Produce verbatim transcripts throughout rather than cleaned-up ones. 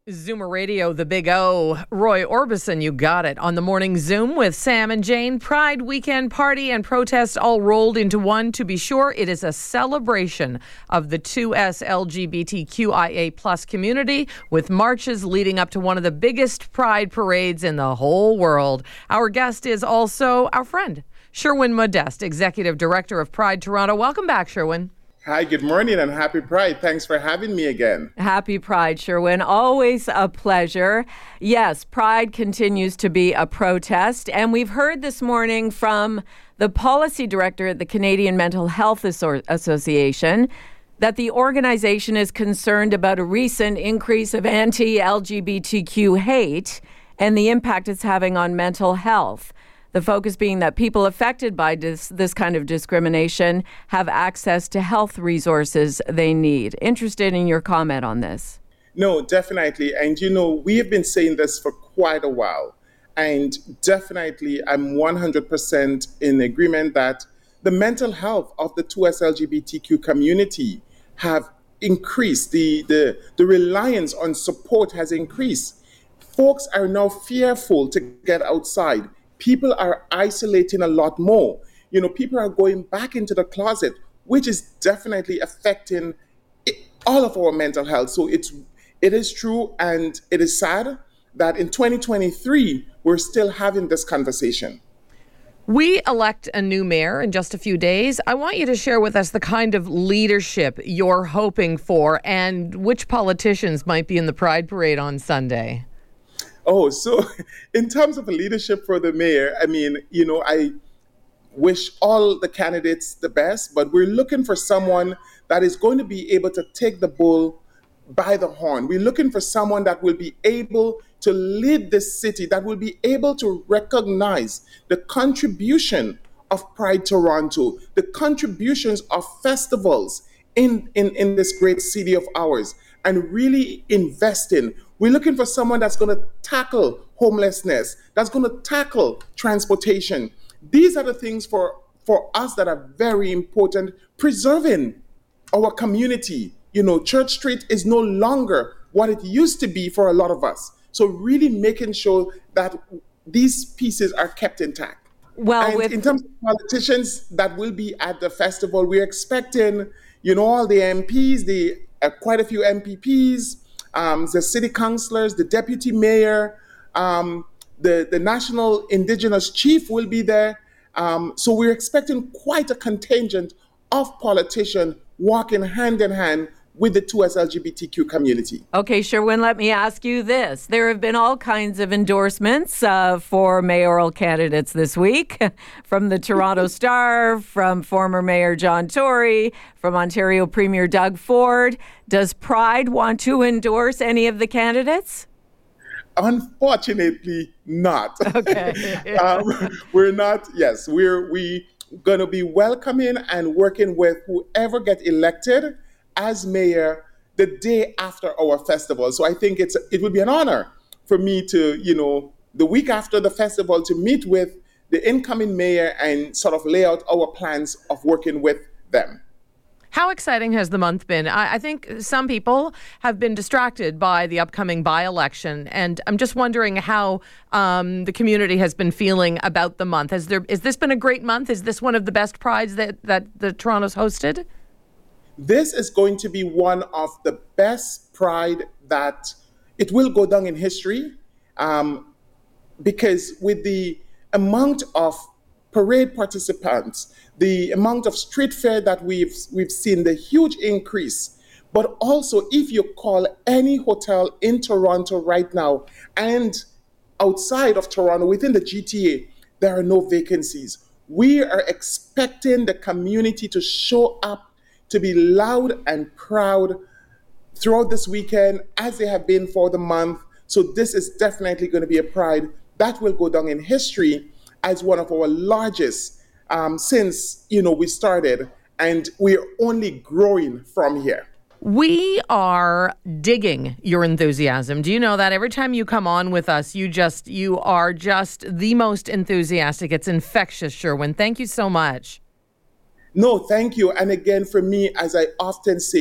Zoomer Radio, the Big O. Roy Orbison, you got it. On the morning Zoom with Sam and Jane. Pride weekend party and protest all rolled into one. To be sure, it is a celebration of the two S L G B T Q I A plus community, with marches leading up to one of the biggest pride parades in the whole world. Our guest is also our friend, Sherwin Modeste, Executive Director of Pride Toronto. Welcome back, Sherwin. Hi, good morning and happy Pride. Thanks for having me again. Happy Pride, Sherwin. Always a pleasure. Yes, Pride continues to be a protest. And we've heard this morning from the policy director at the Canadian Mental Health Association that the organization is concerned about a recent increase of anti-L G B T Q hate and the impact it's having on mental health. The focus being that people affected by this, this kind of discrimination have access to health resources they need. Interested in your comment on this? No, definitely. And, you know, we have been saying this for quite a while. And definitely, I'm one hundred percent in agreement that the mental health of the two S L G B T Q community have increased. The, the, the reliance on support has increased. Folks are now fearful to get outside. People are isolating a lot more. You know, people are going back into the closet, which is definitely affecting it, all of our mental health. So it's it is true, and it is sad that in twenty twenty-three, we're still having this conversation. We elect a new mayor in just a few days. I want you to share with us the kind of leadership you're hoping for and which politicians might be in the Pride Parade on Sunday. Oh, so in terms of leadership for the mayor, I mean, you know, I wish all the candidates the best, but we're looking for someone that is going to be able to take the bull by the horn. We're looking for someone that will be able to lead this city, that will be able to recognize the contribution of Pride Toronto, the contributions of festivals in, in, in this great city of ours, and really invest in. We're looking for someone that's going to tackle homelessness, that's going to tackle transportation. These are the things for, for us that are very important, preserving our community. You know, Church Street is no longer what it used to be for a lot of us. So really making sure that these pieces are kept intact. Well, and with... in terms of politicians that will be at the festival, we're expecting, you know, all the M Ps, the uh, quite a few M P Ps, um, the city councillors, the deputy mayor, um, the, the national indigenous chief will be there. Um, so we're expecting quite a contingent of politicians walking hand in hand with the two S L G B T Q community. Okay, Sherwin, let me ask you this. There have been all kinds of endorsements uh, for mayoral candidates this week, from the Toronto Star, from former Mayor John Tory, from Ontario Premier Doug Ford. Does Pride want to endorse any of the candidates? Unfortunately, not. Okay. um, we're not, yes, we're we going to be welcoming and working with whoever get elected as mayor the day after our festival. So I think it's it would be an honor for me to, you know, the week after the festival to meet with the incoming mayor and sort of lay out our plans of working with them. How exciting has the month been? I, I think some people have been distracted by the upcoming by-election, and I'm just wondering how um, the community has been feeling about the month. Has there, has this been a great month? Is this one of the best prides that, that the Toronto's hosted? This is going to be one of the best Pride that it will go down in history, um, because with the amount of parade participants, the amount of street fair that we've we've seen, the huge increase, but also if you call any hotel in Toronto right now and outside of Toronto, within the G T A, there are no vacancies. We are expecting the community to show up, to be loud and proud throughout this weekend, as they have been for the month. So this is definitely going to be a Pride that will go down in history as one of our largest um, since, you know, we started, and we're only growing from here. We are digging your enthusiasm. Do you know that? Every time you come on with us, you just, you are just the most enthusiastic. It's infectious, Sherwin. Thank you so much. No, thank you. And again, for me, as I often say,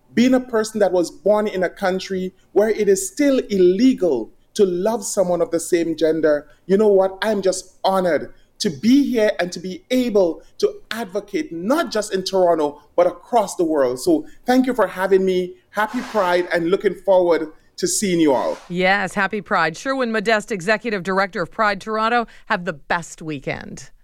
being a person that was born in a country where it is still illegal to love someone of the same gender, you know what? I'm just honored to be here and to be able to advocate, not just in Toronto, but across the world. So thank you for having me. Happy Pride, and looking forward to seeing you all. Yes, happy Pride. Sherwin Modeste, Executive Director of Pride Toronto. Have the best weekend.